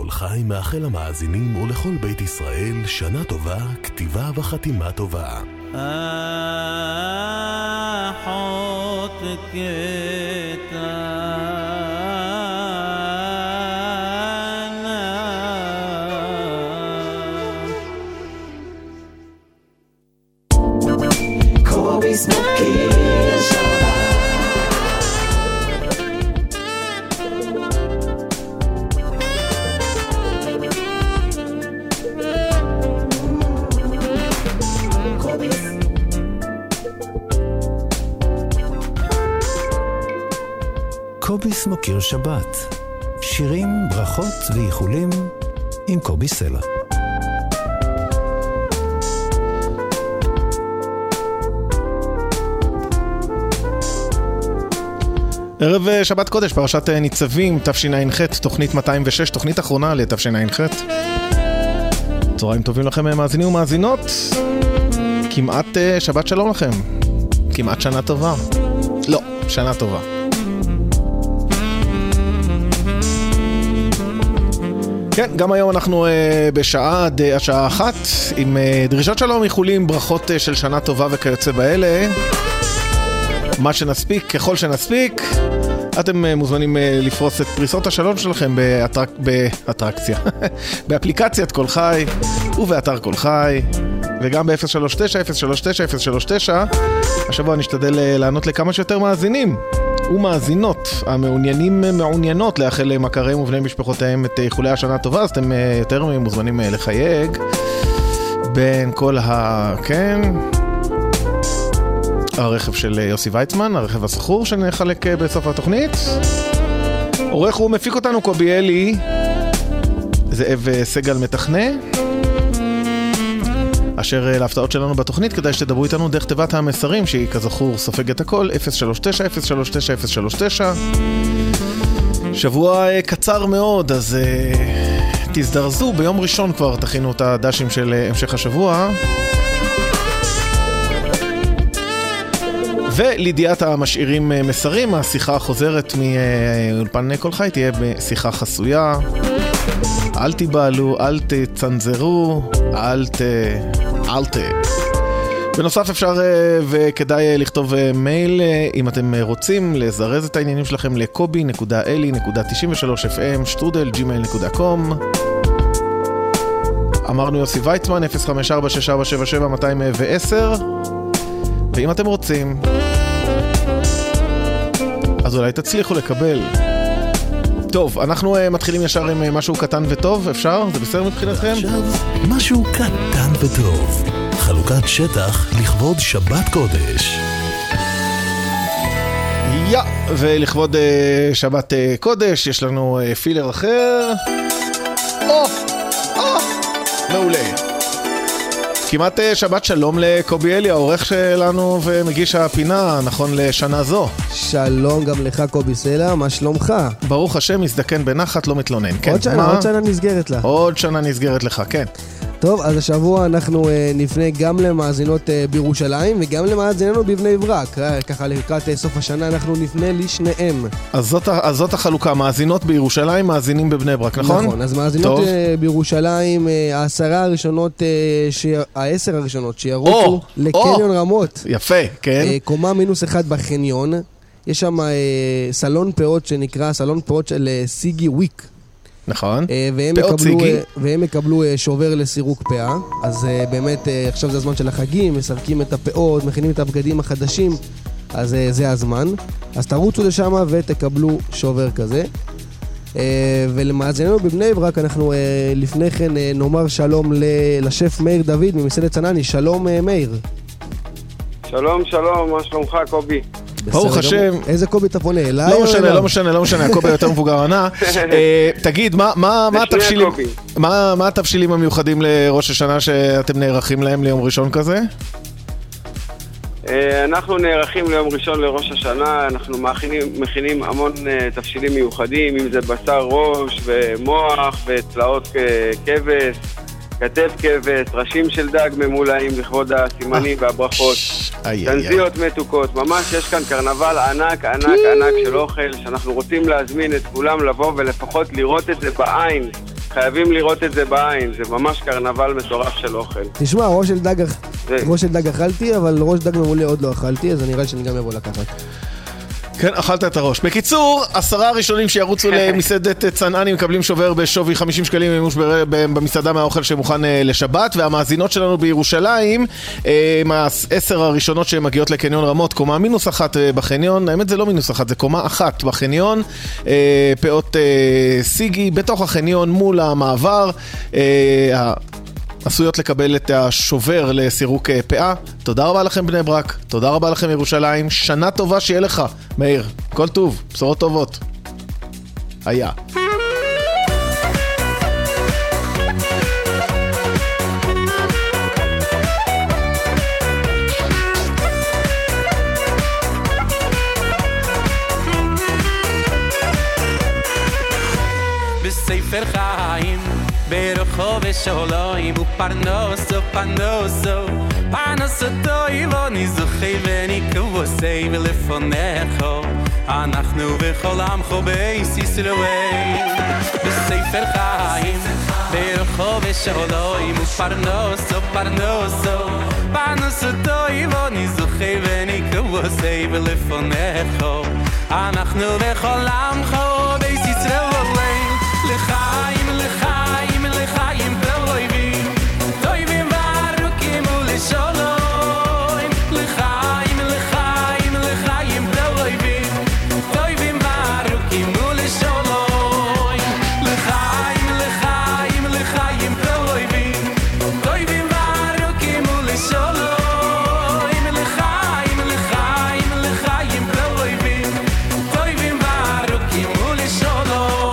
כל חי מאחל המאזינים ולכל בית ישראל שנה טובה, כתיבה וחתימה טובה. אחות קטנה קובי סמוקי קוביס מוקיר שבת, שירים, ברכות ואיחולים עם קובי סלע. ערב שבת קודש, פרשת ניצבים, תשע"ח, תוכנית 206, תוכנית אחרונה לתשע"ח. צהריים טובים לכם מאזינים ומאזינות, כמעט שבת שלום לכם, כמעט שנה טובה. לא, שנה טובה. כן, גם היום אנחנו בשעה עד השעה 1 עם דרישות שלום, איחולים, ברכות של שנה טובה וכיוצא באלה. מה שנספיק, ככל שנספיק. אתם מוזמנים לפרוס את פריסות השלום שלכם באטרקציה, באפליקציית כל חי ובאתר כל חי, וגם ב-039-039-039. השבוע נשתדל לענות לכמה שיותר מאזינים ומאזינות המעוניינים מעוניינות לאחל למכריהם ובני משפחותיהם את איחולי השנה טובה. אז אתם יותר מוזמנים לחייג בין כל כן, הרכב של יוסי ויצמן, הרכב הסחור שנחלק בסוף התוכנית. עורך ומפיק אותנו קובי אלי, זאב סגל מתכנה, אשר להפתעות שלנו בתוכנית כדאי שתדברו איתנו דרך תיבת המסרים שהיא כזכור סופגת הכל, 039-039-039. שבוע קצר מאוד, אז תזדרזו, ביום ראשון כבר תכינו את הדשים של המשך השבוע. ולידיעת המשאירים מסרים, השיחה החוזרת מאולפן כל חי תהיה בשיחה חסויה. אל תיבעלו, אל תצנזרו, אל ת... בנוסף אפשר וכדאי לכתוב מייל אם אתם רוצים לזרז את העניינים שלכם לקובי.eli.93fm@gmail.com. אמרנו יוסי ויצמן 054-6477-210. ואם אתם רוצים, אז אולי תצליחו לקבל. טוב, אנחנו מתחילים ישר עם משהו קטן וטוב, אפשר? זה בסדר מבחינתכם? עכשיו, משהו קטן וטוב. חלוקת שטח לכבוד שבת קודש. ולכבוד שבת קודש, יש לנו פילר אחר. מעולה. כמעט שבת שלום לקובי אלי, העורך שלנו ומגיש הפינה, נכון לשנה זו. שלום גם לך קובי סלע, מה שלומך? ברוך השם, מזדקן בנחת, לא מתלונן. כן, עוד שנה נסגרת לה. עוד שנה נסגרת לך, כן. טוב, אז השבוע אנחנו נפנה גם למאזינות בירושלים וגם למאזיננו בבני ברק. ככה לקראת סוף השנה אנחנו נפנה לשניהם. אז זאת החלוקה, מאזינות בירושלים, מאזינים בבני ברק, נכון? נכון, אז מאזינות בירושלים, 10 הראשונות שירוצו לקניון רמות. יפה, כן. קומה -1 בחניון. יש שם סלון פאות שנקרא סלון פאות של סיגי וויק. נכון, והם יקבלו שובר לסירוק פאה. אז באמת עכשיו זה הזמן של החגים, מסרקים את הפאות, מכינים את הבגדים החדשים, אז זה הזמן. אז תרוצו לשם ותקבלו שובר כזה. ולמאזיננו בבני ברק אנחנו לפני כן נאמר שלום לשף מאיר דוד ממסעדת צנני. שלום מאיר. שלום, מה שלומך קובי? ברוך השם. איזה קובי אתה פונה? אליי? לא משנה, הקובי יותר מבוגר ענה. תגיד, מה התבשילים המיוחדים לראש השנה שאתם נערכים להם ליום ראשון כזה? אנחנו נערכים ליום ראשון לראש השנה, אנחנו מכינים המון תבשילים מיוחדים, אם זה בשר ראש ומוח וצלעות כבש, כתף כבש, ראשים של דג ממולאים לכבוד הסימנים והברכות, תנזיות מתוקות, ממש יש כאן קרנבל ענק של אוכל, שאנחנו רוצים להזמין את כולם לבוא ולפחות לראות את זה בעין, חייבים לראות את זה בעין, זה ממש קרנבל מטורף של אוכל. תשמע, ראש של דג אכלתי, אבל ראש דג ממולא עוד לא אכלתי, אז אני נראה שאני גם אבוא לקחת. כן, אכלת את הראש. בקיצור, 10 הראשונים שירוצו למסעדת צנעני מקבלים שובר בשווי 50 שקלים מימוש במסעדה מהאוכל שמוכן לשבת, והמאזינות שלנו בירושלים, 10 הראשונות שמגיעות לקניון רמות, קומה -1 בחניון, האמת זה לא -1, זה קומה 1 בחניון, פאות סיגי בתוך החניון מול המעבר, עשויות לקבל את השובר לסירוק פאה. תודה רבה לכם בני ברק, תודה רבה לכם ירושלים, שנה טובה שיהיה לך מאיר, כל טוב, בשורות טובות. היה בספר חיים ברחוב ושולוים ופרנוסו פרנוסו פרנוסו טוב אני זוכי וניקבוסי ולפונכו אנחנו בכל עמך בייס ישראל בספר חיים ברחוב ושולוים ופרנוסו פרנוסו פרנוסו טוב אני זוכי וניקבוסי ולפונכו אנחנו בכל עמך בייס ישראל לחיים לחיים לחיים טובים טובים וארוכים ולשלום לחיים לחיים לחיים טובים טובים וארוכים ולשלום לחיים לחיים לחיים טובים טובים וארוכים ולשלום לחיים לחיים לחיים טובים טובים וארוכים ולשלום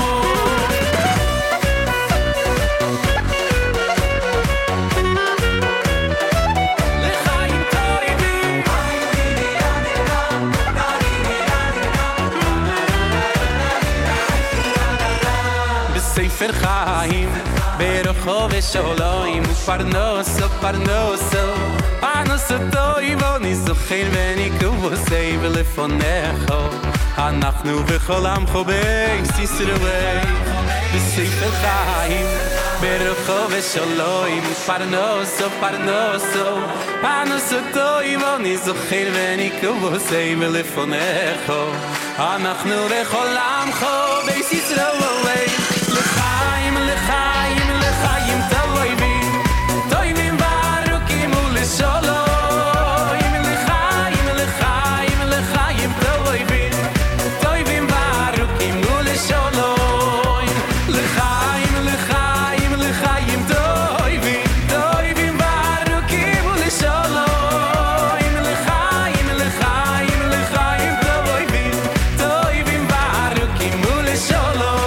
ספר חיים ברחוב ושולוים ופרנוסו פרנוסו פרנוסו טוב אני זוכר וניקבוסי ולפונכו אנחנו בכל עמך בייס ישראל בספר חיים ברחוב ושולוים ופרנוסו פרנוסו פרנוסו טוב אני זוכר וניקבוסי ולפונכו אנחנו בכל עמך בייס ישראל לחיים לחיים לחיים טובים טובים וארוכים ולשלום לחיים לחיים לחיים טובים טובים וארוכים ולשלום לחיים לחיים לחיים טובים טובים וארוכים ולשלום לחיים לחיים לחיים טובים טובים וארוכים ולשלום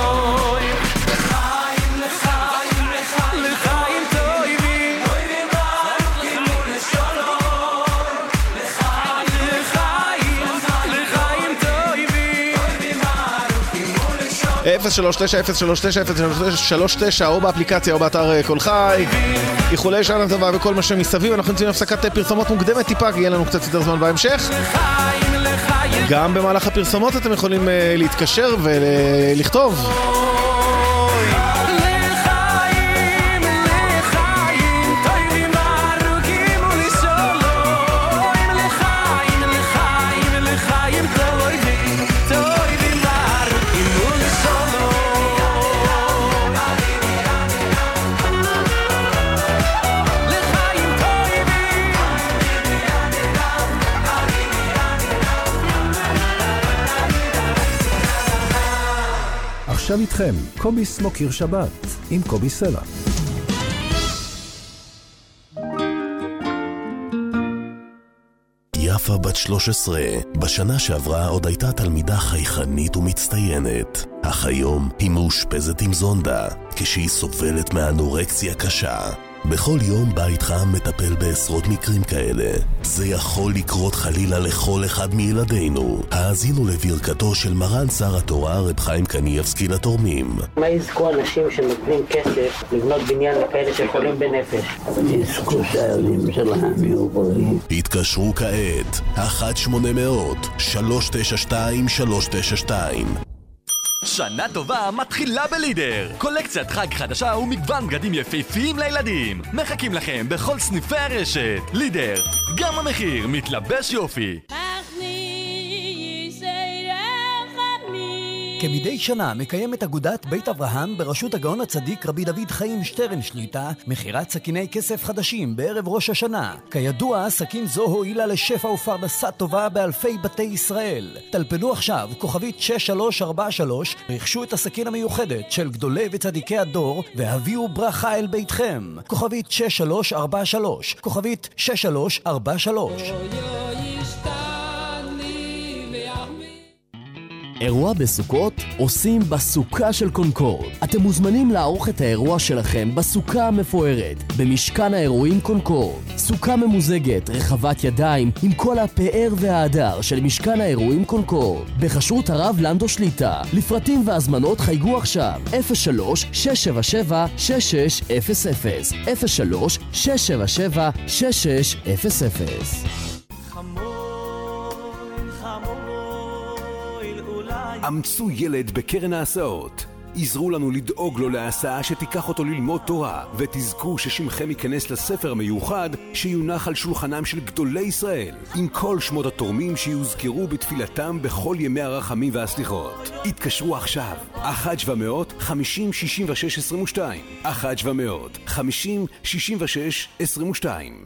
ו-039-039-039 או באפליקציה או באתר כל חי. איחולי שנה טובה וכל מה שמסביב. אנחנו נמצאים הפסקת פרסומות מוקדמת טיפה, כי יהיה לנו קצת יותר זמן בהמשך. גם במהלך הפרסומות אתם יכולים להתקשר ולכתוב. עכשיו איתכם, קובי סמוקר שבת, עם קובי סלע. יפה בת 13, בשנה שעברה עוד הייתה תלמידה חייכנית ומצטיינת. אך היום היא מאושפזת עם זונדה, כשהיא סובלת מאנורקסיה קשה. בכל יום בית חם מטפל בעשרות מקרים כאלה. זה יכול לקרות חלילה לכל אחד מילדינו. האזינו לברכתו של מרן שר התורה רב חיים קניאבסקי לתורמים. מה יזכו אנשים שנותנים כסף לבנות בניין לכאלה שחולים בנפש? יזכו שהילדים שלהם יהיו בריאים. התקשרו כעת 1-800-392-392. שנה טובה מתחילה בלידר. קולקציית חג חדשה ומגוון בגדים יפהפיים לילדים. מחכים לכם בכל סניפי הרשת. לידר, גם המחיר מתלבש יופי. כמדי שנה מקיימת אגודת בית אברהם בראשות הגאון הצדיק רבי דוד חיים שטרן שליטה מחירת סכיני כסף חדשים בערב ראש השנה. כידוע, סכין זו הועילה לשפע ופרנסה טובה באלפי בתי ישראל. טלפנו עכשיו כוכבית 6343, רכשו את הסכין המיוחדת של גדולי וצדיקי הדור והביאו ברכה אל ביתכם. כוכבית 6343, כוכבית 6343. אירוע בסוכות עושים בסוכה של קונקורד. אתם מוזמנים לערוך את האירוע שלכם בסוכה המפוארת במשכן האירועים קונקורד. סוכה ממוזגת, רחבת ידיים, עם כל הפאר וההדר של משכן האירועים קונקורד. בחשרות הרב לנדו שליטה. לפרטים והזמנות חייגו עכשיו 03-677-6600 03-677-6600. אמצו ילד בקרן ההסעות. עזרו לנו לדאוג לו להסעה שתיקח אותו ללמוד תורה, ותזכו ששמכם ייכנס לספר המיוחד שיונח על שולחנם של גדולי ישראל, עם כל שמות התורמים שיוזכרו בתפילתם בכל ימי הרחמים והסליחות. התקשרו עכשיו 1-700-50-66-22 1-700-50-66-22.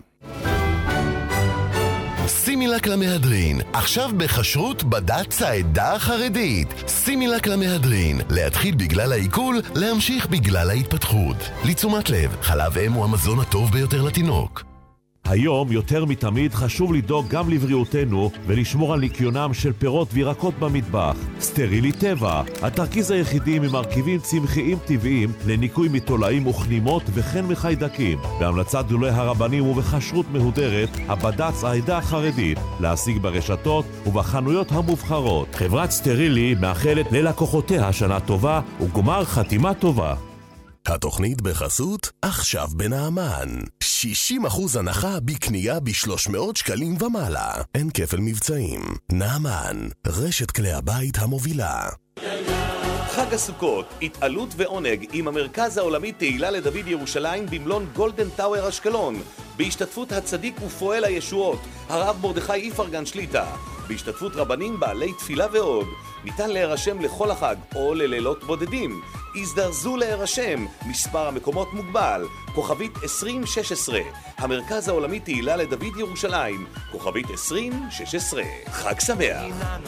סימילק למהדרין, עכשיו בחשרות בד"ץ העדה החרדית. סימילק למהדרין, להתחיל בגלל העיכול, להמשיך בגלל ההתפתחות. לתשומת לב, חלב אם הוא המזון הטוב ביותר לתינוק. היום יותר מתמיד חשוב לדאוג גם לבריאותנו ולשמור על ניקיונם של פירות וירקות במטבח. סטרילי טבע, התרכיז היחידי ממרכיבים צמחיים טבעיים לניקוי מתולעים וכנימות וכן מחיידקים. בהמלצת גדולי הרבנים ובחשרות מהודרת, הבד"ץ העדה החרדית, להשיג ברשתות ובחנויות המובחרות. חברת סטרילי מאחלת ללקוחותיה שנה טובה וגמר חתימה טובה. התוכנית בחסות עכשיו בנעמן. 60% הנחה בקנייה ב-300 שקלים ומעלה. אין כפל מבצעים. נעמן, רשת כלי הבית המובילה. חג הסוכות, התעלות ועונג עם המרכז העולמי תהילה לדוד ירושלים במלון גולדן טאוור אשקלון, בהשתתפות הצדיק ופועל הישועות הרב מרדכי איפרגן שליטה, בהשתתפות רבנים בעלי תפילה ועוד. ניתן להירשם לכל החג או ללילות בודדים. הזדרזו להירשם, מספר המקומות מוגבל. כוכבית 2016, המרכז העולמי תהילה לדוד ירושלים. כוכבית 2016. חג שמח.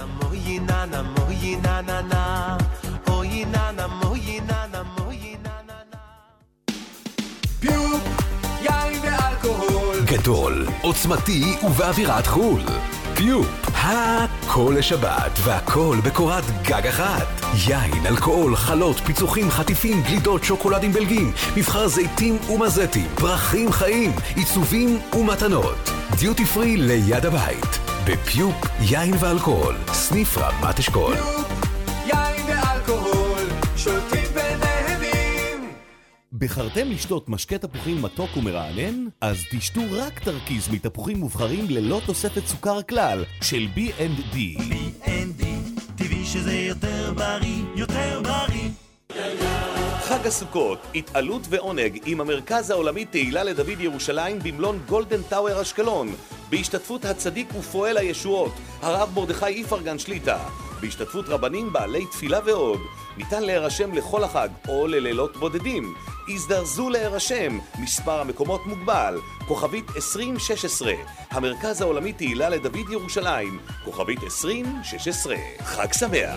פיופ, יין ואלכוהול גדול, עוצמתי ובאווירת חול. פיופ, הכל לשבת והכל בקורת גג אחת. יין, אלכוהול, חלות, פיצוחים, חטיפים, גלידות, שוקולדים בלגים, מבחר זיתים ומזטים, פרחים חיים, עיצובים ומתנות. דיוטי פרי ליד הבית. בפיופ, יין ואלכוהול, סניף רמת אשכול. פיופ, יין ואלכוהול, שולטים ונהנים. בחרתם לשתות משקה תפוחים מתוק ומרענן? אז תשתו רק תרכיז מתפוחים מובחרים ללא תוספת סוכר כלל של B&D. B&D, טבעי שזה יותר בריא, יותר בריא. חג הסוכות, התעלות ועונג עם המרכז העולמי תהילה לדוד ירושלים במלון גולדן טאוור אשקלון, בהשתתפות הצדיק ופועל הישועות הרב מרדכי איפרגן שליטה, בהשתתפות רבנים בעלי תפילה ועוד. ניתן להירשם לכל החג או ללילות בודדים. הזדרזו להירשם, מספר המקומות מוגבל. כוכבית 2016, המרכז העולמי תהילה לדוד ירושלים. כוכבית 2016. חג שמח.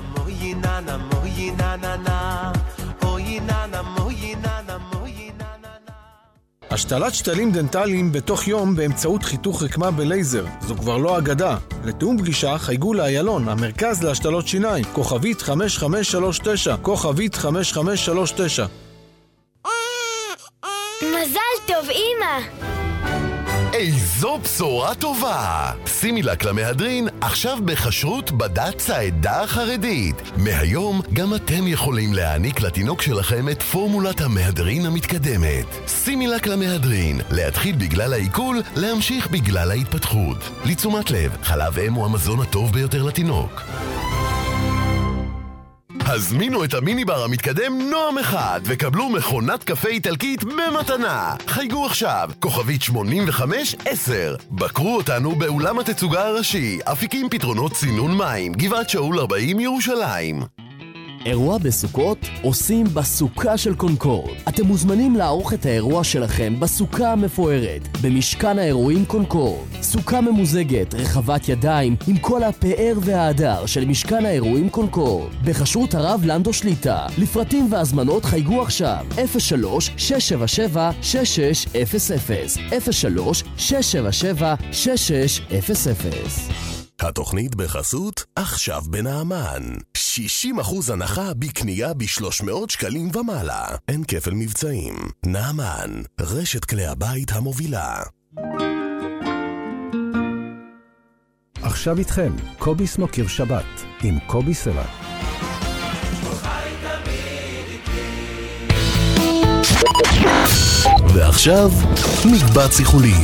השתלת שתלים דנטליים בתוך יום באמצעות חיתוך רקמה בלייזר. זו כבר לא אגדה. לתאום פגישה חייגו לאיילון, המרכז להשתלות שיניים. כוכבית 5539, כוכבית 5539. מזל טוב אמא. איזו בשורה טובה! סימילק למהדרין, עכשיו בחשרות בד"ץ העדה החרדית. מהיום גם אתם יכולים להעניק לתינוק שלכם את פורמולת המהדרין המתקדמת. סימילק למהדרין, להתחיל בגלל העיכול, להמשיך בגלל ההתפתחות. לתשומת לב, חלב אם הוא המזון הטוב ביותר לתינוק. הזמינו את המיני בר המתקדם נועם אחד וקבלו מכונת קפה איטלקית במתנה. חייגו עכשיו, כוכבית 8510. בקרו אותנו באולם התצוגה הראשי, אפיקים פתרונות צינון מים, גבעת שאול 40 ירושלים. אירוע בסוכות עושים בסוכה של קונקורד. אתם מוזמנים לערוך את האירוע שלכם בסוכה המפוארת, במשכן האירועים קונקורד. סוכה ממוזגת, רחבת ידיים, עם כל הפאר וההדר של משכן האירועים קונקורד. בחשרות הרב לנדו שליטה. לפרטים והזמנות חייגו עכשיו. 03-677-6600. התוכנית בחסות עכשיו בנעמן. 60% הנחה בקנייה ב-300 שקלים ומעלה. אין כפל מבצעים. נעמן, רשת כלי הבית המובילה. עכשיו איתכם, קובי סמוקר שבת, עם קובי סלע. ועכשיו, מקבץ איחולים.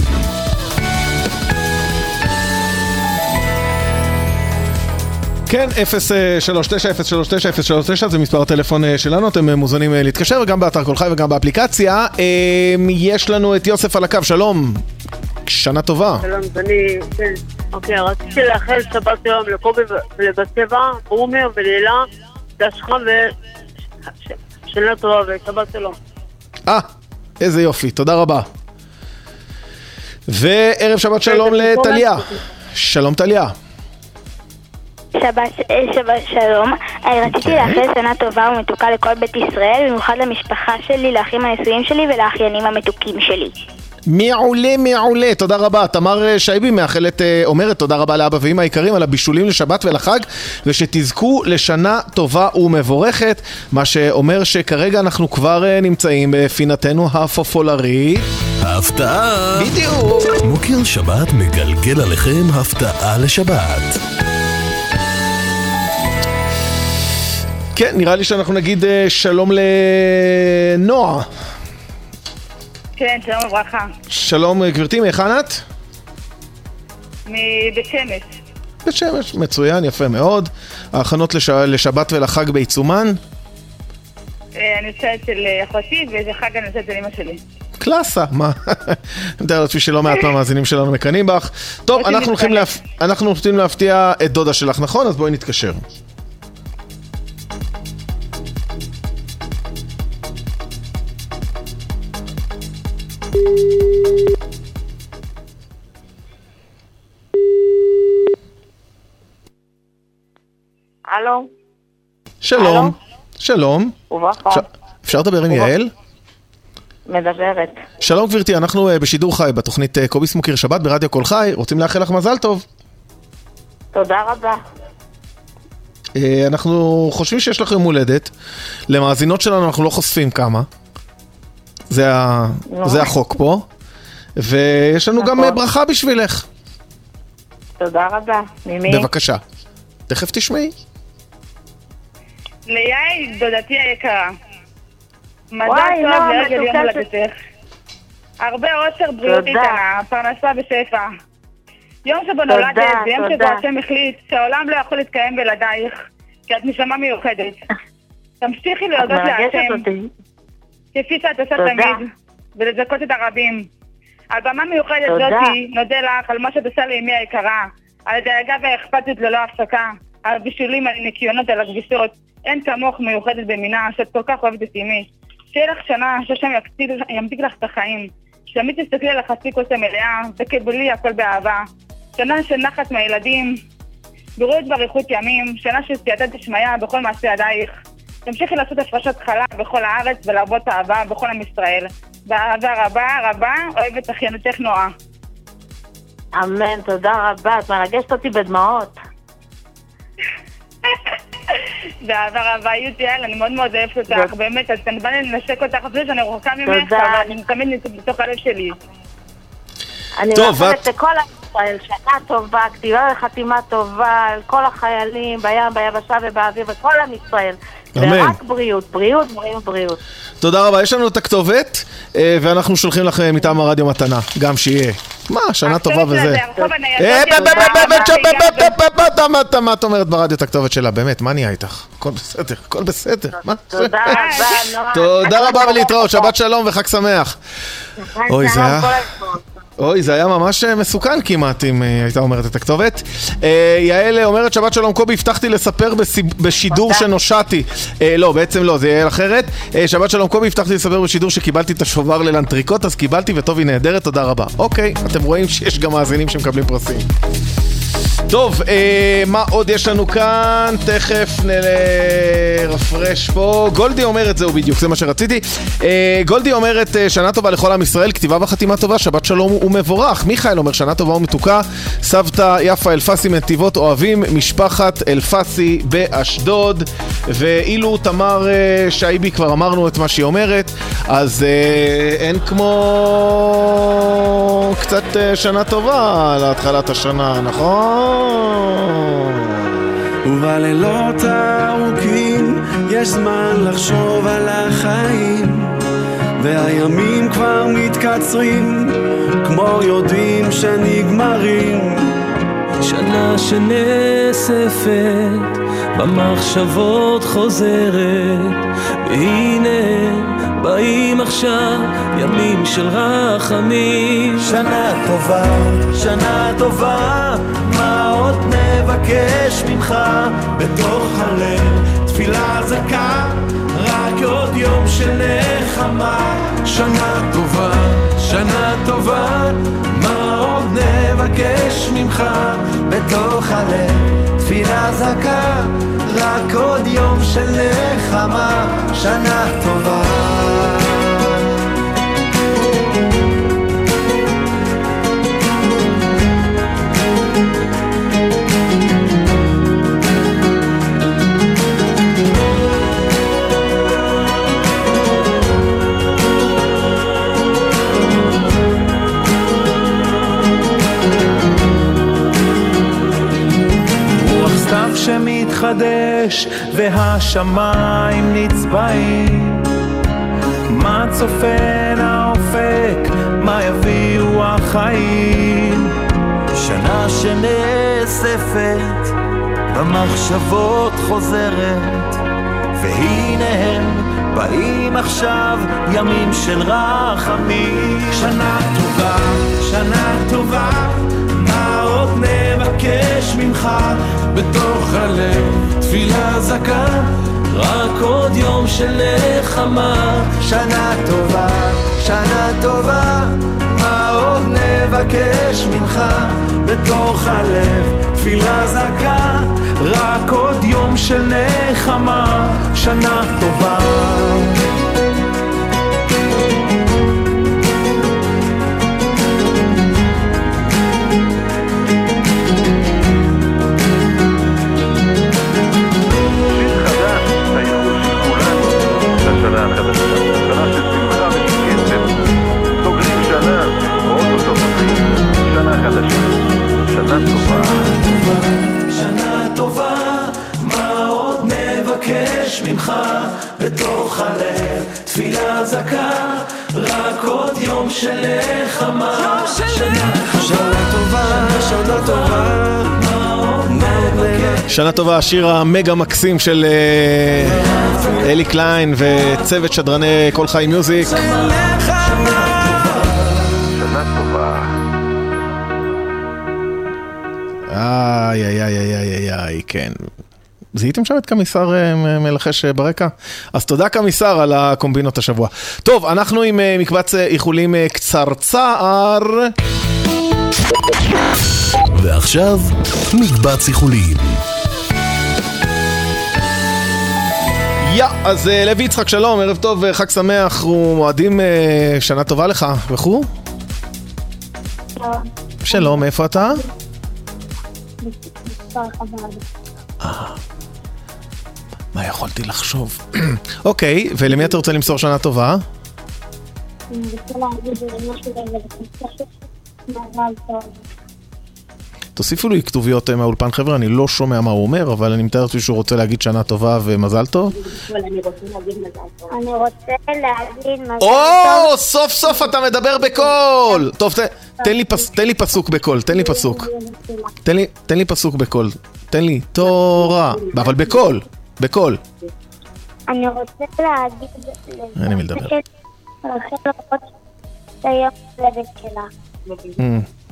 כן, 039-039-039 זה מספר הטלפון שלנו, אתם מוזמנים להתקשר וגם באתר כל חי וגם באפליקציה. יש לנו את יוסף על הקו, שלום, שנה טובה. שלום, אני, כן, אוקיי, רציתי לאחל שבת שלום לקובי ולבצבע, רומי ולילה, דשכה ושנה טובה ושבת שלום. איזה יופי, תודה רבה. וערב שבת שלום לטליה. שלום טליה. שבת שלום, רציתי לאחל שנה טובה ומתוקה לכל בית ישראל, במיוחד למשפחה שלי, לאחים הנשואים שלי ולאחיינים המתוקים שלי. מעולה, תודה רבה. תמר שייבי מאחלת, אומרת תודה רבה לאבא ואמא היקרים על הבישולים לשבת ולחג, ושתזכו לשנה טובה ומבורכת, מה שאומר שכרגע אנחנו כבר נמצאים בפינתנו הפופולרית. ההפתעה! בדיוק! מוקיר שבת מגלגל עליכם הפתעה לשבת. כן, נראה לי שאנחנו נגיד שלום לנועה. כן, שלום וברכה. שלום גברתי, מהיכן את? מבית שמש. בית שמש, מצוין, יפה מאוד. ההכנות לשבת ולחג בעיצומן? אני נוסעת של אחותי וזה חג אני נוסעת של אמא שלי. קלאסה, מה? אני מתאר לעצמי שלא מעט מהמאזינים שלנו מקנים בך. טוב, אנחנו הולכים להפתיע את דודה שלך, נכון? אז בואי נתקשר. הלו. שלום. שלום. וברכה. אפשר לדבר עם יעל? מדברת. שלום גברתי, אנחנו בשידור חי בתוכנית קובי סמוקר שבת ברדיו כל חי, רוצים לאחל לך מזל טוב. תודה רבה. אנחנו חושבים שיש לך יום הולדת, למאזינות שלנו אנחנו לא חושפים כמה, זה החוק פה, ויש לנו גם ברכה בשבילך. תודה רבה. ממי? בבקשה. תכף תשמעי. ליאי, דודתי היקרה. מזל טוב לרגל יום הולדתך. הרבה עושר בריאות איתנה, פרנסה ושפע. יום שבו נולדת, זה יום שבו השם החליט שהעולם לא יכול להתקיים בלעדייך, כי את נשמה מיוחדת. תמשיכי להודות להשם, כפי שאת עושה תמיד, ולזכות את הרבים. על במה מיוחדת זאתי, נודה לך על מה שאת עושה לאמי היקרה, על הדאגה והאכפתיות ללא הפסקה, על הבישולים, על הניקיונות, על הכביסות. אין כמוך מיוחדת במינה, שאת כל כך אוהבת את אמי. שיהיה לך שנה שהשם ימתיק לך את החיים. שתמיד תסתכלי על החצי כוס המלאה, וקבלי הכל באהבה. שנה של נחת מהילדים, בריאות ואריכות ימים, שנה של סייעתא דשמיא בכל מעשה ידייך. תמשיכי לעשות הפרשת חלה בכל הארץ ולהרבות אהבה בכל עם ישראל. באהבה רבה רבה, אוהבת אחיינתך נועה. אמן, תודה רבה, את מרגשת אותי בדמעות. באהבה רבה, יעל, אני מאוד מאוד אוהבת אותך, באמת, אז אני באה לנשק אותך, אפילו שאני רחוקה ממך, אבל אני תמיד נמצאת בתוך הלב שלי. אני מאחלת לכל ישראל, שנה טובה, כתיבה וחתימה טובה, על כל החיילים, בים, ביבשה ובאוויר, וכל עם ישראל. ורק בריאות, בריאות, בריאות, בריאות. תודה רבה, יש לנו את הכתובת, ואנחנו שולחים לכם מטעם הרדיו מתנה, גם שיהיה. מה, שנה טובה וזה. מה את אומרת ברדיו את הכתובת שלה? באמת, מה נהיה איתך? הכל בסדר, הכל בסדר. תודה רבה. תודה רבה ולהתראות, שבת שלום וחג שמח. אוי, זה היה ממש מסוכן כמעט אם הייתה אומרת את הכתובת. יעל אומרת, שבת שלום קובי, הבטחתי לספר בשידור שנושעתי. לא, בעצם לא, זה יעל אחרת. שבת שלום קובי, הבטחתי לספר בשידור שקיבלתי את השובר ללנטריקות, אז קיבלתי וטוב, היא נהדרת, תודה רבה. אוקיי, אתם רואים שיש גם מאזינים שמקבלים פרסים. טוב, מה עוד יש לנו כאן? תכף נרפרש פה. גולדי אומרת, זהו בדיוק, זה מה שרציתי. גולדי אומרת, שנה טובה לכל עם ישראל, כתיבה וחתימה טובה, שבת שלום ומבורך. מיכאל אומר, שנה טובה ומתוקה, סבתא יפה אלפסי מנתיבות אוהבים, משפחת אלפסי באשדוד. ואילו תמר שייבי, כבר אמרנו את מה שהיא אומרת, אז אין כמו קצת שנה טובה להתחלת השנה, נכון? ובלילות ארוכים יש זמן לחשוב על החיים, והימים כבר מתקצרים כמו יודעים שנגמרים. שנה שנאספת במחשבות חוזרת, והנה באים עכשיו ימים של רחמים. שנה טובה, מה עוד נבקש ממך בתוך הלב? תפילה זכה, רק עוד יום של נחמה. שנה טובה, מה עוד נבקש ממך בתוך הלב? תפילה זכה, רק עוד יום של נחמה. שנה טובה. שמתחדש והשמיים נצבעים, מה צופן האופק, מה יביאו החיים. שנה שנאספת במחשבות חוזרת, והנה הם באים עכשיו ימים של רחמים. שנה טובה, מה עוד נבקש ממך בתוך הלב? תפילה זכה, רק עוד יום של נחמה. שנה טובה, מה עוד נבקש ממך בתוך הלב? תפילה זכה, רק עוד יום של נחמה. שנה טובה. שנה טובה, מה עוד נבקש ממך בתוך הלב? תפילה זכה, רק עוד יום של נחמה. שנה טובה, השיר המגה מקסים של אלי קליין וצוות שדרני כל חיים מיוזיק. איי, כן. זיהיתם שם את קמיסר מלחש ברקע? אז תודה קמיסר על הקומבינות השבוע. טוב, אנחנו עם מקבץ איחולים קצרצר. ועכשיו, מקבץ איחולים. אז לוי יצחק שלום, ערב טוב, חג שמח ומועדים, שנה טובה לך, וכו? שלום, איפה אתה? מה יכולתי לחשוב? אוקיי, ולמי אתה רוצה למסור שנה טובה? אני רוצה להגיד משהו תוסיפו לי כתוביות מהאולפן, חבר'ה, אני לא שומע מה הוא אומר, אבל אני מתאר אותי שהוא רוצה להגיד שנה טובה ומזל טוב. אני רוצה להגיד מזל טוב. סוף סוף אתה מדבר בקול. טוב, תן לי פסוק בקול, תן לי פסוק. תן לי פסוק בקול. תן לי תורה, אבל בקול, בקול. אני רוצה להגיד... אני מדבר. רחל לראות את היום הולדת שלה.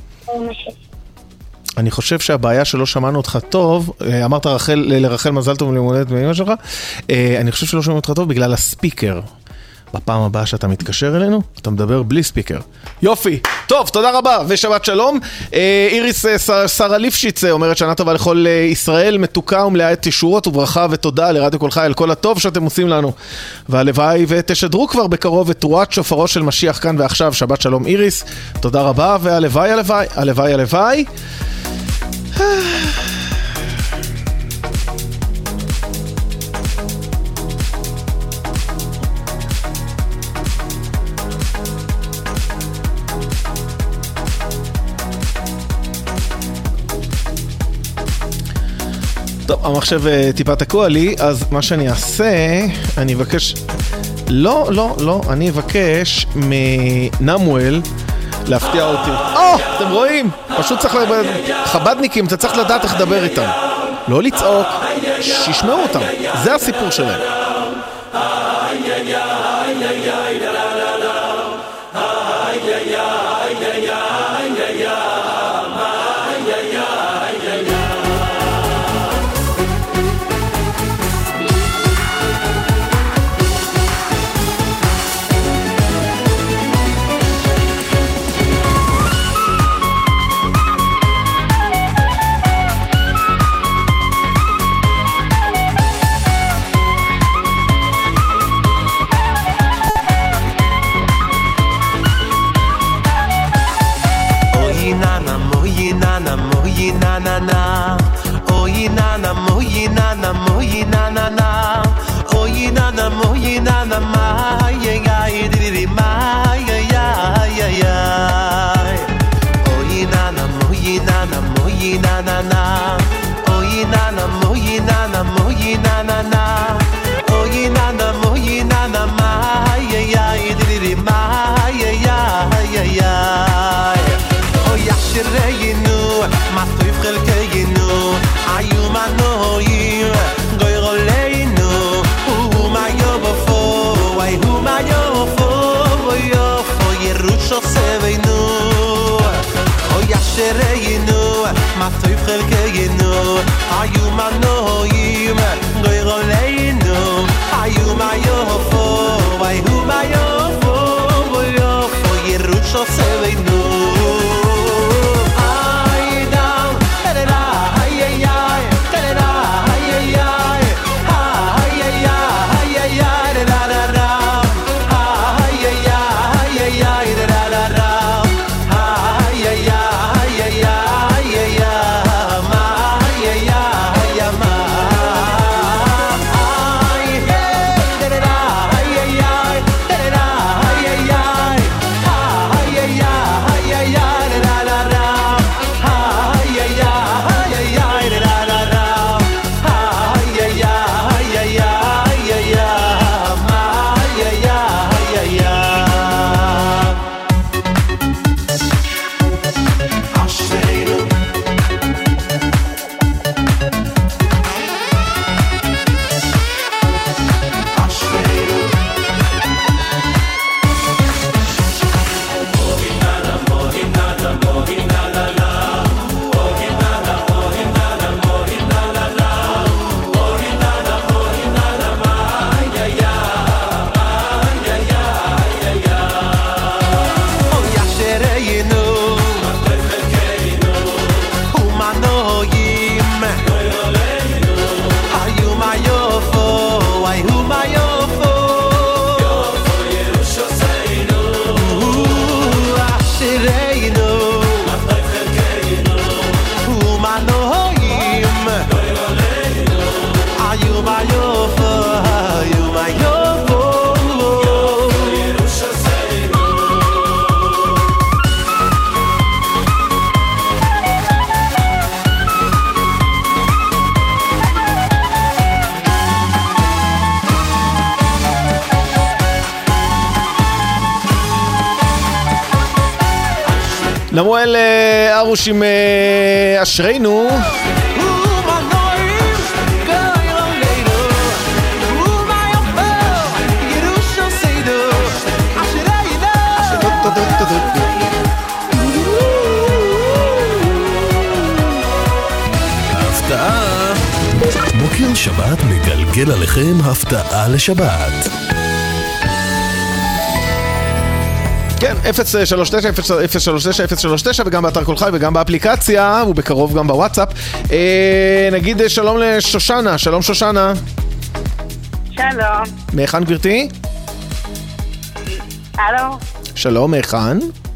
אני חושב שהבעיה שלא שמענו אותך טוב, אמרת לרחל מזל טוב ליום הולדת מאמא שלך, אני חושב שלא שמענו אותך טוב בגלל הספיקר. בפעם הבאה שאתה מתקשר אלינו, אתה מדבר בלי ספיקר. יופי, טוב, תודה רבה ושבת שלום. איריס שרה ליפשיץ אומרת שנה טובה לכל ישראל, מתוקה ומלאה תשורות וברכה ותודה לרדיו כל חי על כל הטוב שאתם עושים לנו. והלוואי ותשדרו כבר בקרוב את תרועת שופרו של משיח כאן ועכשיו. שבת שלום איריס, תודה רבה והלוואי הלוואי, הלוואי הלוואי. טוב, המחשב טיפה תקוע לי, אז מה שאני אעשה, אני אבקש... לא, אני אבקש מנמואל להפתיע אותי. אתם רואים? פשוט צריך... חבדניקים, אתה צריך לדעת איך לדבר איתם. לא לצעוק, שישמעו אותם. זה הסיפור שלהם. yeah. נמואל ארוש עם אשרינו. הפתעה. בוקר שבת מגלגל עליכם הפתעה לשבת. כן, 039 וגם באתר כל חי וגם באפליקציה ובקרוב גם בוואטסאפ. נגיד שלום לשושנה. שלום שושנה. שלום. מהיכן גברתי? הלו. שלום, מהיכן?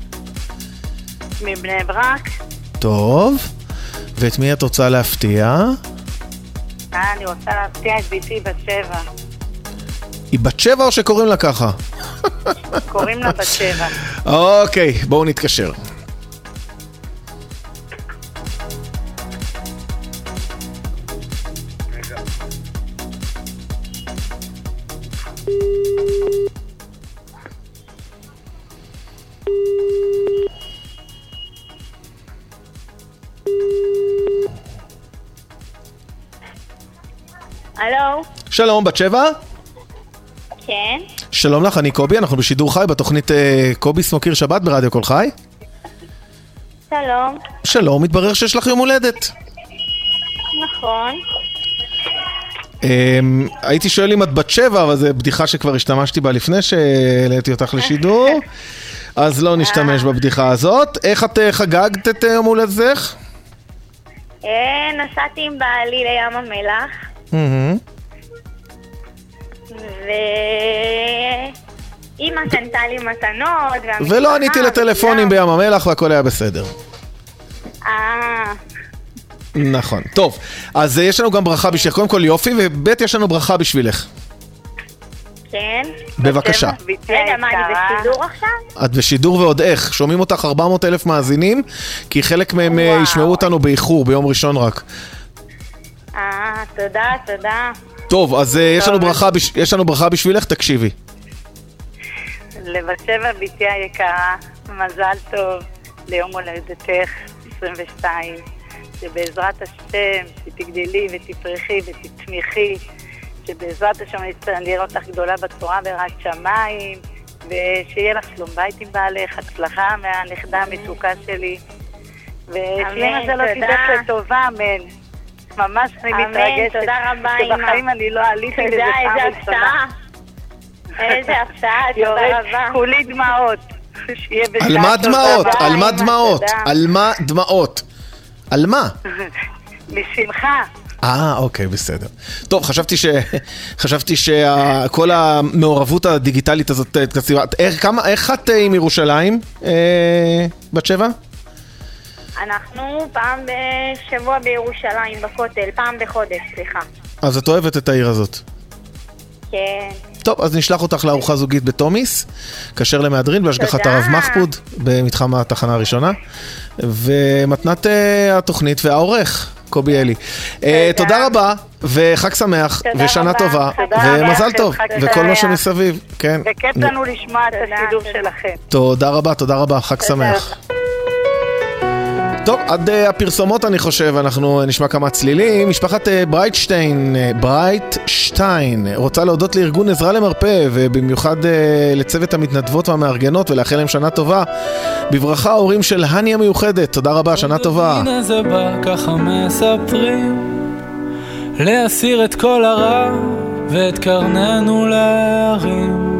מבני ברק. טוב. ואת מי את רוצה להפתיע? אני רוצה להפתיע את ביתי בת 7. היא בת 7 או שקוראים לה ככה? קוראים לה בת 7. אוקיי, בואו נתקשר. הלו. שלום, בת 7? כן. שלום לך, אני קובי, אנחנו בשידור חי בתוכנית קובי סמוקיר שבת ברדיו כל חי. שלום. שלום, מתברר שיש לך יום הולדת. נכון. הייתי שואל אם את בת 7, אבל זו בדיחה שכבר השתמשתי בה לפני שהעליתי אותך לשידור, אז לא נשתמש בבדיחה הזאת. איך את חגגת את יום הולדתך? נסעתי עם בעלי לים המלח. ואמא קנתה לי מתנות ולא עניתי לטלפונים בים המלח והכל היה בסדר. נכון. טוב, אז יש לנו גם ברכה בשבילך. קודם כל יופי, ובית יש לנו ברכה בשבילך. כן. בבקשה. רגע, מה, אני בשידור עכשיו? את בשידור ועוד איך. שומעים אותך 400,000 מאזינים, כי חלק מהם ישמעו אותנו באיחור, ביום ראשון רק. תודה, תודה. טוב, אז יש לנו ברכה בשבילך, תקשיבי. לבת 7 ביתי היקרה, מזל טוב ליום הולדתך 22, שבעזרת השם שתגדלי ותפרחי ותצמיחי, שבעזרת השם נראה אותך גדולה בתורה ויראת שמיים, ושיהיה לך שלום בית עם בעלך, הצלחה מהנכדה המתוקה שלי, ושאמא זה לא תדע לטובה, אמן. ממש אני מתרגשת, תודה רבה, שבחיים אני לא עליתי לזה פעם ראשונה. איזה הפתעה, תודה רבה. כולי דמעות. על מה דמעות? על מה דמעות? על מה דמעות? על מה? משמחה. אוקיי, בסדר. טוב, חשבתי שכל המעורבות הדיגיטלית הזאת, איך את עם ירושלים, בת 7? אנחנו פעם בשבוע בירושלים, בכותל, פעם בחודש, סליחה. אז את אוהבת את העיר הזאת? כן. טוב, אז נשלח אותך לארוחה זוגית בתומיס, כשר למהדרין, בהשגחת הרב מחפוד, במתחם התחנה הראשונה, ומתנת התוכנית והעורך, קובי אלי. תודה רבה, וחג שמח, ושנה טובה, ומזל טוב, וכל מה שמסביב. וכיף לנו לשמוע את השידור שלכם. תודה רבה, חג שמח. טוב, עד הפרסומות אני חושב, אנחנו נשמע כמה צלילים. משפחת ברייטשטיין רוצה להודות לארגון עזרה למרפא, ובמיוחד לצוות המתנדבות והמארגנות, ולאחל להם שנה טובה. בברכה ההורים של הני המיוחדת, תודה רבה, שנה טובה. הנה זה בא, ככה מספרים, להסיר את כל הרע ואת קרננו להרים,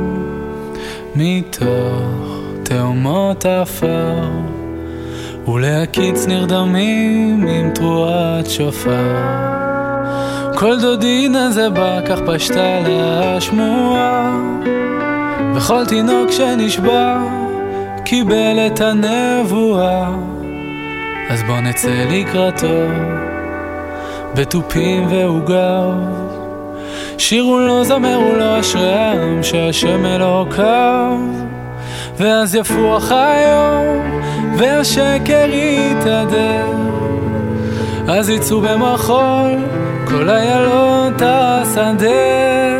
מתוך תאומות אפר ולהקיץ נרדמים עם תרועת שופר. כל דודינה זה בא, כך פשטה לה השמועה, וכל תינוק שנשבע קיבל את הנבואה. אז בוא נצא לקראתו בטופים ועוגב, שירו לו, זמרו לו, אשרי העם שהשם אלוקיו. ואז יפוח היום והשקר יתהדר, אז יצאו במחול כל איילות השדה,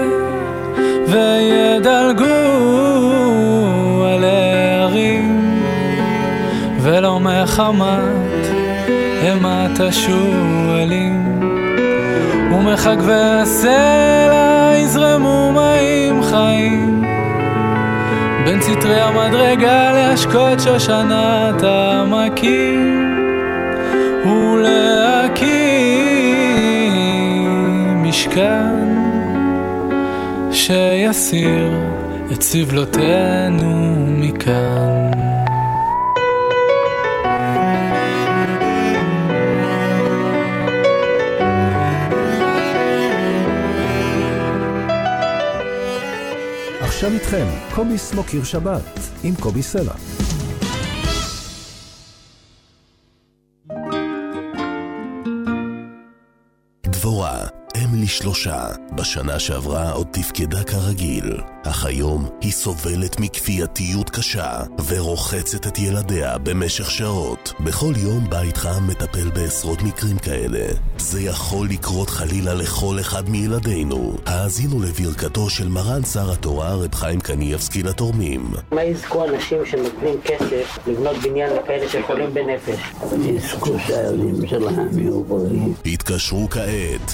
וידלגו על הערים ולא בחמת אימת השואלים, ומחגבי הסלע יזרמו מים חיים, בין סתרי המדרגה להשקות שושנת העמקים, ולהקים משכן שיסיר את סבלותינו מכאן. עכשיו איתכם, קוביס מוקיר שבת, עם קובי סלע. דבורה, אם לשלושה, בשנה שעברה עוד תפקדה כרגיל, אך היום היא סובלת מכפייתיות קשה ורוחצת את ילדיה במשך שעות. בכל יום בית חם מטפל בעשרות מקרים כאלה. זה יכול לקרות חלילה לכל אחד מילדינו. האזינו לברכתו של מרן שר התורה רב חיים קניאבסקי לתורמים. מה יזכו אנשים שנותנים כסף לבנות בניין לכאלה שחולים בנפש? יזכו שהילדים שלהם יהיו בריאים. התקשרו כעת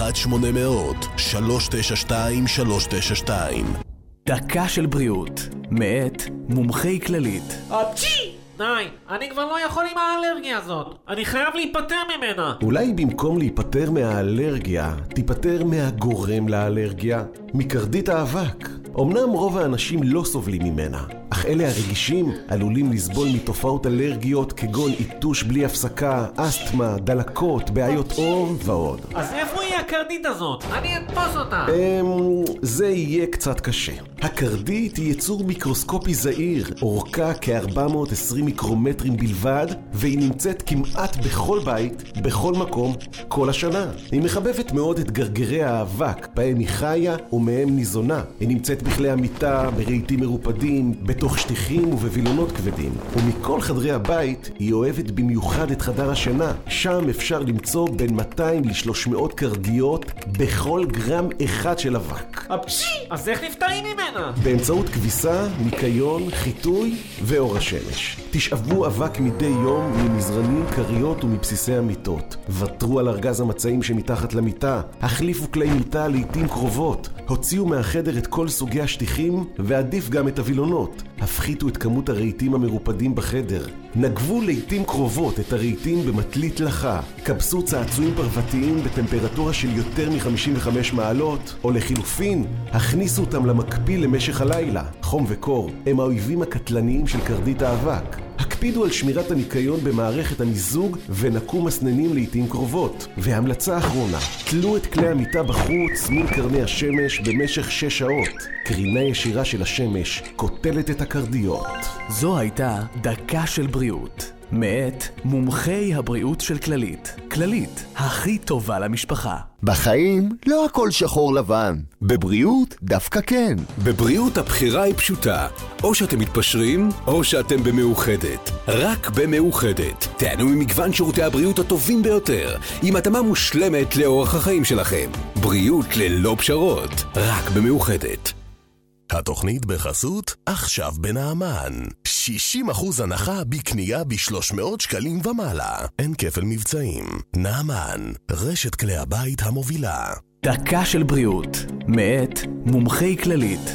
1-800-392-392. דקה של בריאות, מאת מומחי כללית. אפצ'י! די, אני כבר לא יכול עם האלרגיה הזאת. אני חייב להיפטר ממנה. אולי במקום להיפטר מהאלרגיה, תיפטר מהגורם לאלרגיה, מקרדית האבק. אמנם רוב האנשים לא סובלים ממנה, אך אלה הרגישים עלולים לסבול מתופעות אלרגיות כגון עיטוש בלי הפסקה, אסתמה, דלקות, בעיות עור ועוד. אז איפה היא הקרדית הזאת? אני אתפוס אותה. זה יהיה קצת קשה. הקרדית היא יצור מיקרוסקופי זעיר, אורכה כ-420 מיקרומטרים בלבד, והיא נמצאת כמעט בכל בית, בכל מקום, כל השנה. היא מחבבת מאוד את גרגרי האבק, בהם היא חיה ומהם ניזונה. היא נמצאת בכלי המיטה, ברהיטים מרופדים, בתוך שטיחים ובווילונות כבדים. ומכל חדרי הבית היא אוהבת במיוחד את חדר השינה. שם אפשר למצוא בין 200 ל-300 קרדיות בכל גרם אחד של אבק. אפשי! אז איך נפטרים ממנה? באמצעות כביסה, ניקיון, חיטוי ואור השמש. תשאבו אבק מדי יום ממזרנים, קריות ומבסיסי המיטות. ותרו על ארגז המצעים שמתחת למיטה. החליפו כלי מיטה לעתים קרובות. הוציאו מהחדר את כל סוגי השטיחים ועדיף גם את הווילונות. הפחיתו את כמות הרהיטים המרופדים בחדר. נגבו לעתים קרובות את הרהיטים במטלית לחה. קבסו צעצועים פרוותיים בטמפרטורה של יותר מ-55 מעלות, או לחילופין, הכניסו אותם למקפיא למשך הלילה. חום וקור הם האויבים הקטלניים של קרדית האבק. הקפידו על שמירת הניקיון במערכת המיזוג ונקו מסננים לעתים קרובות. והמלצה אחרונה, תלו את כלי המיטה בחוץ מול קרני השמש במשך 6 שעות. קרינה ישירה של השמש קוטלת את הקרדיות. זו הייתה דקה של בריאות, מאת מומחי הבריאות של כללית. כללית, הכי טובה למשפחה. בחיים לא הכל שחור לבן. בבריאות דווקא כן. בבריאות הבחירה היא פשוטה. או שאתם מתפשרים, או שאתם במאוחדת. רק במאוחדת. תענו ממגוון שירותי הבריאות הטובים ביותר, עם התאמה מושלמת לאורח החיים שלכם. בריאות ללא פשרות. רק במאוחדת. התוכנית בחסות עכשיו בנעמן. 60% הנחה בקנייה ב-300 שקלים ומעלה. אין כפל מבצעים. נעמן, רשת כלי הבית המובילה. דקה של בריאות, מאת מומחי כללית.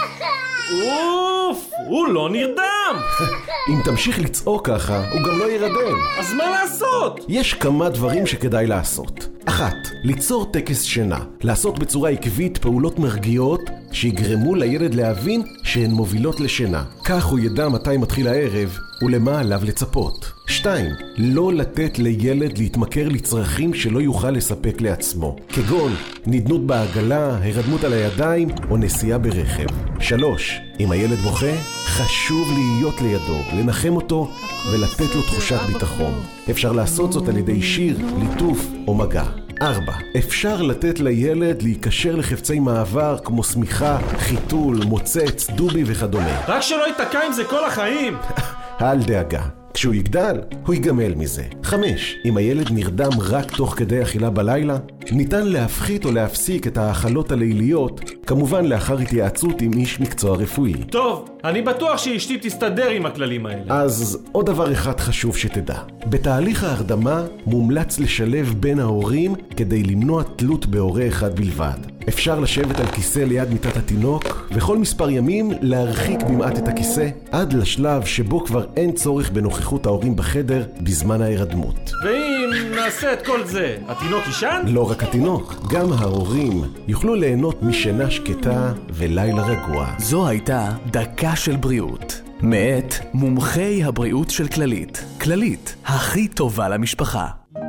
אוף, הוא לא נרדם. אם תמשיך לצעוק ככה, הוא גם לא ירדם. אז מה לעשות? יש כמה דברים שכדאי לעשות. 1. ליצור טקס שינה. לעשות בצורה עקבית פעולות מרגיעות שיגרמו לילד להבין שהן מובילות לשינה. כך הוא ידע מתי מתחיל הערב ולמה עליו לצפות. 2. לא לתת לילד להתמכר לצרכים שלא יוכל לספק לעצמו, כגון נדנות בעגלה, הרדמות על הידיים או נסיעה ברכב. 3. אם הילד בוכה, חשוב להיות לידו, לנחם אותו ולתת לו תחושת ביטחון. אפשר לעשות זאת על ידי שיר, ליטוף או מגע. 4. אפשר לתת לילד להיקשר לחפצי מעבר כמו סמיכה, חיתול, מוצץ, דובי וכדומה. רק שלא ייתקע עם זה כל החיים. אל דאגה. כשהוא יגדל, הוא יגמל מזה. 5. אם הילד נרדם רק תוך כדי אכילה בלילה, ניתן להפחית או להפסיק את האכלות הליליות, כמובן לאחר התייעצות עם איש מקצוע רפואי. טוב, אני בטוח שאשתי תסתדר עם הכללים האלה. אז עוד דבר אחד חשוב שתדע. בתהליך ההרדמה מומלץ לשלב בין ההורים כדי למנוע תלות בהורה אחד בלבד. אפשר לשבת על כיסא ליד מיטת התינוק, וכל מספר ימים להרחיק במעט את הכיסא, עד לשלב שבו כבר אין צורך בנוכחות ההורים בחדר בזמן ההירדמות. ואם נעשה את כל זה, התינוק ישן? לא רק התינוק, גם ההורים יוכלו ליהנות משינה שקטה ולילה רגוע. זו הייתה דקה של בריאות. מאת מומחי הבריאות של כללית. כללית, הכי טובה למשפחה.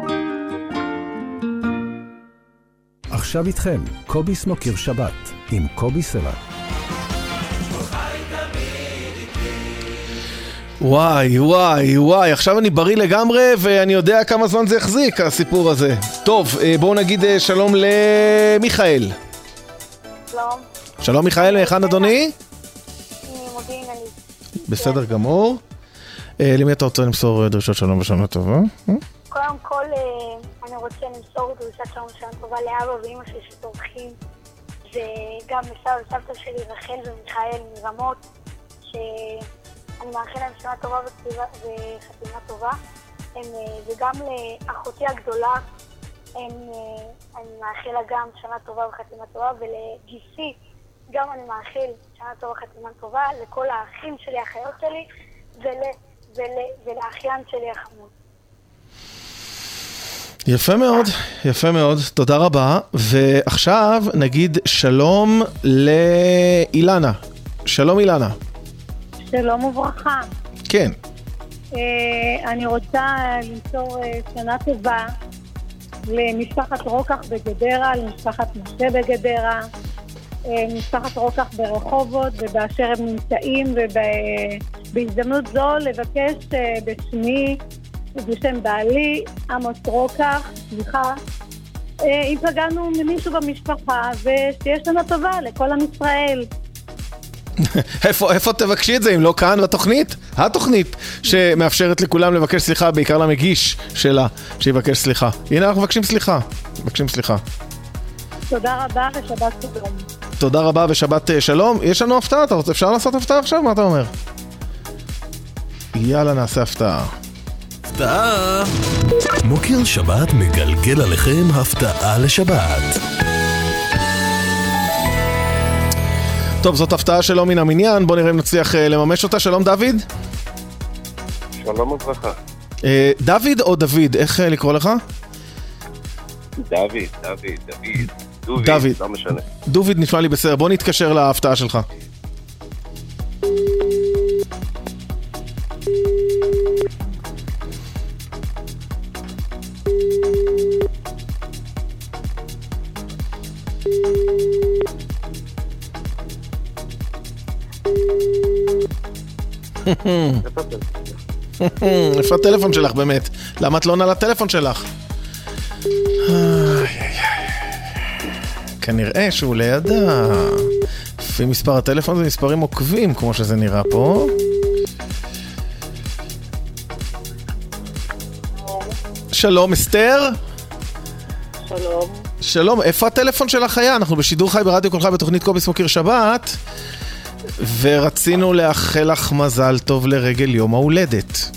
עכשיו איתכם, קובי סמוקר שבת, עם קובי סלע. וואי, וואי, וואי, עכשיו אני בריא לגמרי ואני יודע כמה זמן זה יחזיק, הסיפור הזה. טוב, בואו נגיד שלום למיכאל. שלום. שלום מיכאל, מהיכן אדוני? מודיעין עילית. בסדר גמור. למי אתה רוצה למסור דרישות שלום ושנה טובה? קודם כל, אני רוצה למסור דרישת שלום ושנה טובה לאבא ואמא שלי שתורכים, וגם לסבא וסבתא שלי רחל ומיכאל מרמות, שאני מאחל להם שנה טובה וחתימה טובה, וגם לאחותי הגדולה, אני מאחל לה גם שנה טובה וחתימה טובה, ולגיסי גם אני מאחל שנה טובה וחתימה טובה, לכל האחים שלי, האחיות שלי, ולאחיין שלי החמוד. יפה מאוד, יפה מאוד, תודה רבה. ועכשיו נגיד שלום לאילנה. שלום אילנה. שלום וברכה. כן. אני רוצה למסור שנה טובה למשפחת רוקח בגדרה, למשפחת משה בגדרה, משפחת רוקח ברחובות ובאשר הם נמצאים, ובהזדמנות זו לבקש בשמי ובשם בעלי, עמוס רוקח, סליחה, אם פגענו ממישהו במשפחה, ושתהיה שנה טובה לכל עם ישראל. איפה תבקשי את זה אם לא כאן בתוכנית? התוכנית שמאפשרת לכולם לבקש סליחה, בעיקר למגיש שלה שיבקש סליחה. הנה אנחנו מבקשים סליחה. מבקשים סליחה. תודה רבה ושבת שלום. תודה רבה ושבת שלום. יש לנו הפתעה, אפשר לעשות הפתעה עכשיו? מה אתה אומר? יאללה נעשה הפתעה. הפתעה. מוקר שבת מגלגל עליכם הפתעה לשבת. טוב, זאת הפתעה שלא מן המניין, בוא נראה אם נצליח לממש אותה. שלום דוד. שלום וברכה. דוד או דוד? איך לקרוא לך? דוד, לא משנה. דוד נשמע לי בסדר, בוא נתקשר להפתעה שלך. איפה הטלפון שלך באמת? למה את לא עונה לטלפון שלך? כנראה שהוא לידה. לפי מספר הטלפון זה מספרים עוקבים כמו שזה נראה פה. שלום אסתר. שלום. שלום, איפה הטלפון שלך היה? אנחנו בשידור חי ברדיו קול חי בתוכנית קובי סמוקר שבת, ורצינו לאחל לך מזל טוב לרגל יום ההולדת.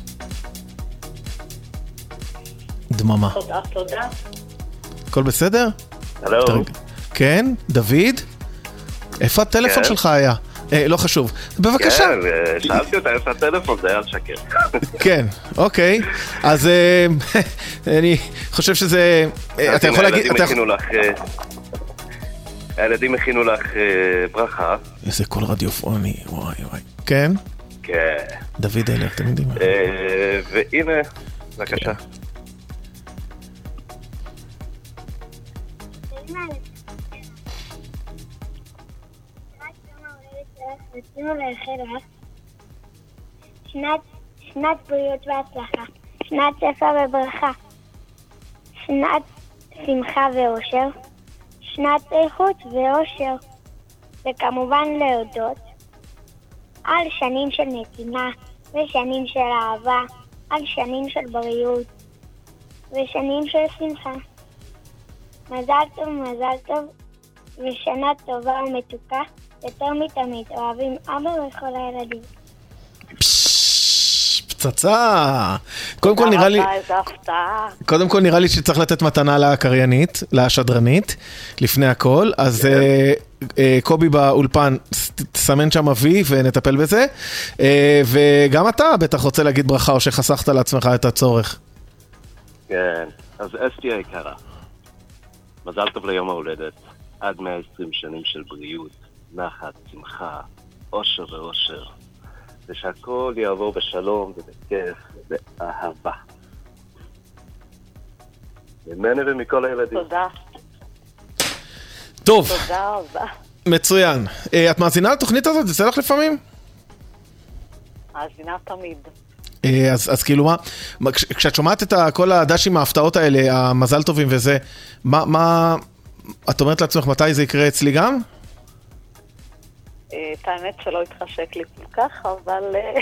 דממה. תודה. הכל בסדר? הלו. כן, דוד? איפה הטלפון שלך היה? לא חשוב. בבקשה. כן, שאלתי אותה איפה הטלפון, זה היה לשקר. כן, אוקיי. אז אני חושב שזה... אתה יכול להגיד... הילדים הכינו לך ברכה. איזה קול רדיופוני, וואי וואי. כן? כן. דוד אלך, אתם יודעים. והנה, בבקשה. רצינו לאחל לך שנת בריאות והצלחה, שנת שפע וברכה, שנת שמחה ואושר, שנת איכות ואושר, וכמובן להודות על שנים של נתינה, ושנים של אהבה, על שנים של בריאות, ושנים של שמחה. מזל טוב, ושנה טובה ומתוקה, יותר מתמיד, אוהבים אבא וכל הילדים. פצצה! קודם כל נראה לי שצריך לתת מתנה לקריינית, לשדרנית, לפני הכל, אז קובי באולפן, תסמן שם אבי ונטפל בזה, וגם אתה בטח רוצה להגיד ברכה או שחסכת לעצמך את הצורך. כן, אז אסתי היקרה, מזל טוב ליום ההולדת, עד 120 שנים של בריאות, נחת, שמחה, אושר ואושר, ושהכל יעבור בשלום ובכיף ואהבה. ממני ומכל הילדים. תודה. טוב. תודה רבה. מצוין. את מאזינה לתוכנית הזאת? זה לך לפעמים? מאזינה תמיד. אז כאילו מה, כשאת שומעת את כל הדשים ההפתעות האלה, המזל טובים וזה, מה, את אומרת לעצמך מתי זה יקרה אצלי גם? את האמת שלא התחשק לי כל כך, אבל...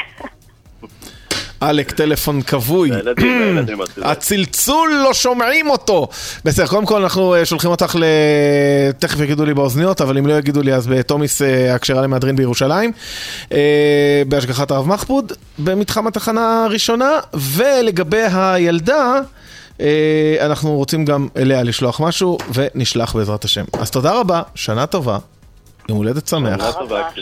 אלק, טלפון כבוי. הצלצול לא שומעים אותו. בסדר, קודם כל אנחנו שולחים אותך תכף יגידו לי באוזניות, אבל אם לא יגידו לי אז בתומיס הקשרה למהדרין בירושלים, בהשגחת הרב מחפוד, במתחם התחנה הראשונה, ולגבי הילדה, אנחנו רוצים גם אליה לשלוח משהו, ונשלח בעזרת השם. אז תודה רבה, שנה טובה. יום הולדת שמח.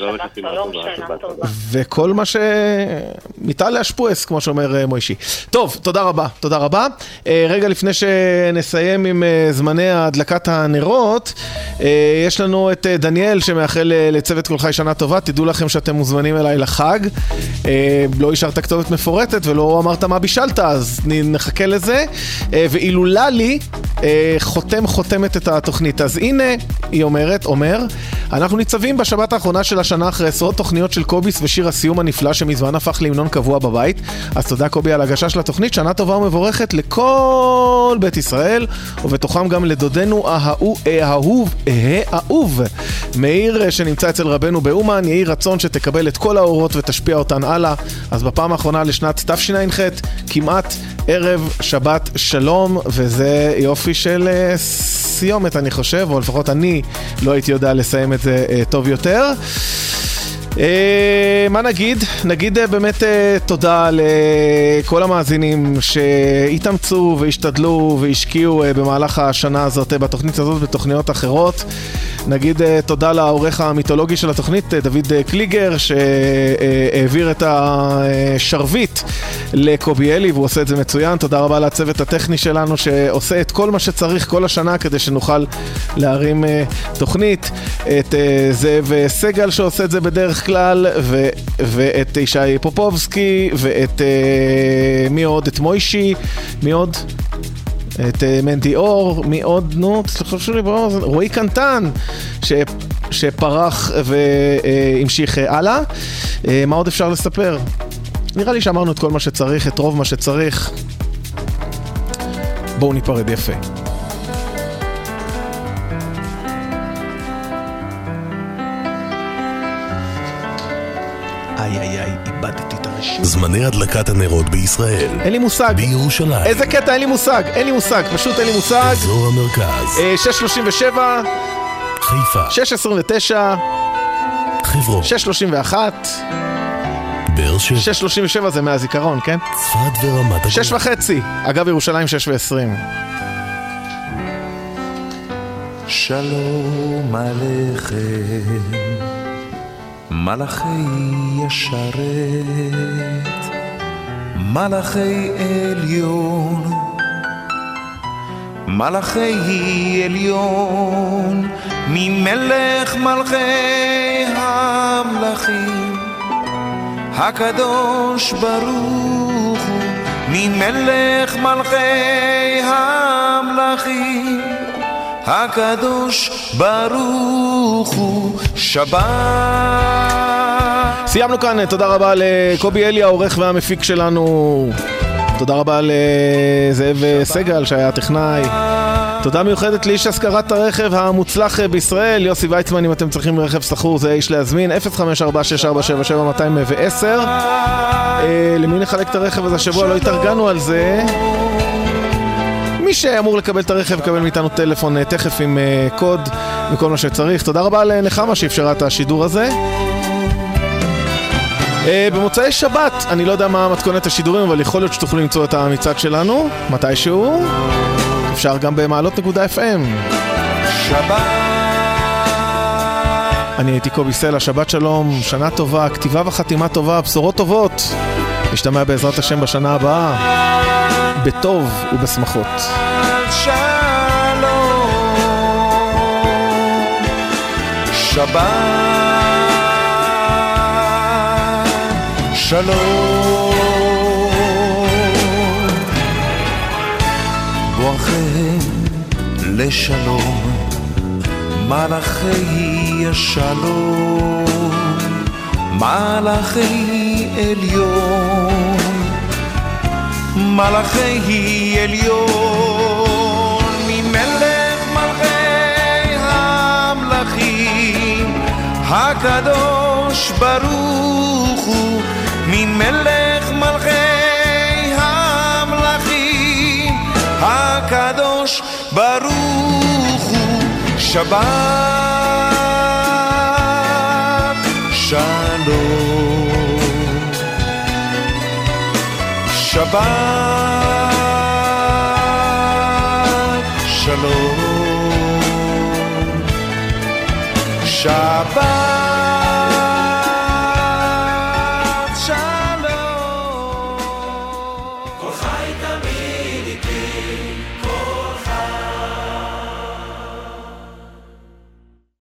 וכל מה שמיטה להשפועס, כמו שאומר מוישי. טוב, תודה רבה, תודה רבה. רגע לפני שנסיים עם זמני הדלקת הנרות, יש לנו את דניאל שמאחל לצוות כל חי שנה טובה. תדעו לכם שאתם מוזמנים אליי לחג. לא השארת כתובת מפורטת ולא אמרת מה בישלת, אז נחכה לזה. ואילו ללי חותמת את התוכנית. אז הנה, היא אומר, אנחנו ניצבים בשבת האחרונה של השנה אחרי עשרות תוכניות של קוביס ושיר הסיום הנפלא שמזמן הפך להמנון קבוע בבית. אז תודה קובי על הגשה של התוכנית, שנה טובה ומבורכת לכל בית ישראל, ובתוכם גם לדודנו האהוב מאיר שנמצא אצל רבנו באומן. יהי רצון שתקבל את כל האורות ותשפיע אותן הלאה. אז בפעם האחרונה לשנת תשע"ח, כמעט ערב שבת שלום, וזה יופי של סיומת אני חושב, או לפחות אני לא הייתי יודע לסיים את זה טוב יותר. מה נגיד? נגיד באמת תודה לכל המאזינים שהתאמצו והשתדלו והשקיעו במהלך השנה הזאת בתוכנית הזאת בתוכניות אחרות. נגיד תודה לעורך המיתולוגי של התוכנית דוד קליגר שהעביר את השרביט לקוביאלי והוא עושה את זה מצוין. תודה רבה לצוות הטכני שלנו שעושה את כל מה שצריך כל השנה כדי שנוכל להרים תוכנית, את זאב סגל שעושה את זה בדרך כלל, ואת ישי פופובסקי, ואת מי עוד? את מוישי, מי עוד? את מנדי אור, מי עוד? נו, תחשבו לי באוזן, רועי קנטן שפרח והמשיך הלאה. מה עוד אפשר לספר? נראה לי שאמרנו את כל מה שצריך, את רוב מה שצריך. בואו ניפרד יפה. איבדתי את הרשימה. זמני הדלקת הנרות בישראל. אין לי מושג. בירושלים. איזה קטע, אין לי מושג, פשוט אין לי מושג. אזור המרכז. 6:37. חיפה. 6:29. חברון. 6:31. באר שבע. 6:37 זה מהזיכרון, כן? צפת ורמת הגולן. 6:30. אגב, ירושלים 6:20. שלום עליכם מלאכי ישרת, מלאכי עליון, מלאכי עליון, ממלך מלכי המלכים, הקדוש ברוך הוא, ממלך מלכי המלכים, הקדוש ברוך הוא. שבת. סיימנו כאן, תודה רבה לקובי אלי העורך והמפיק שלנו, תודה רבה לזאב סגל שהיה טכנאי, תודה מיוחדת לאיש השכרת הרכב המוצלח בישראל, יוסי ויצמן. אם אתם צריכים רכב סחור זה איש להזמין, 054-647-710. למי נחלק את הרכב הזה השבוע? לא התארגנו על זה. מי שאמור לקבל את הרכב יקבל מאיתנו טלפון תכף עם קוד וכל מה שצריך. תודה רבה לנחמה שאפשרה את השידור הזה. במוצאי שבת, אני לא יודע מה מתכונת השידורים, אבל יכול להיות שתוכלו למצוא את המצעד שלנו מתישהו. אפשר גם במעלות.fm. שבת. אני הייתי קובי סלע, שבת שלום, שנה טובה, כתיבה וחתימה טובה, בשורות טובות. נשתמע בעזרת השם בשנה הבאה, בטוב ובשמחות. שלום, שבת שלום, בואכם לשלום, מלאכי השלום, מלאכי עליון, מלאכי עליון, ממלך מלכי המלכים, הקדוש ברוך הוא, ממלך מלכי המלכים, הקדוש ברוך הוא. שבת שלום, שבת שלום, שבת שלום. כל חי תמיד איתי,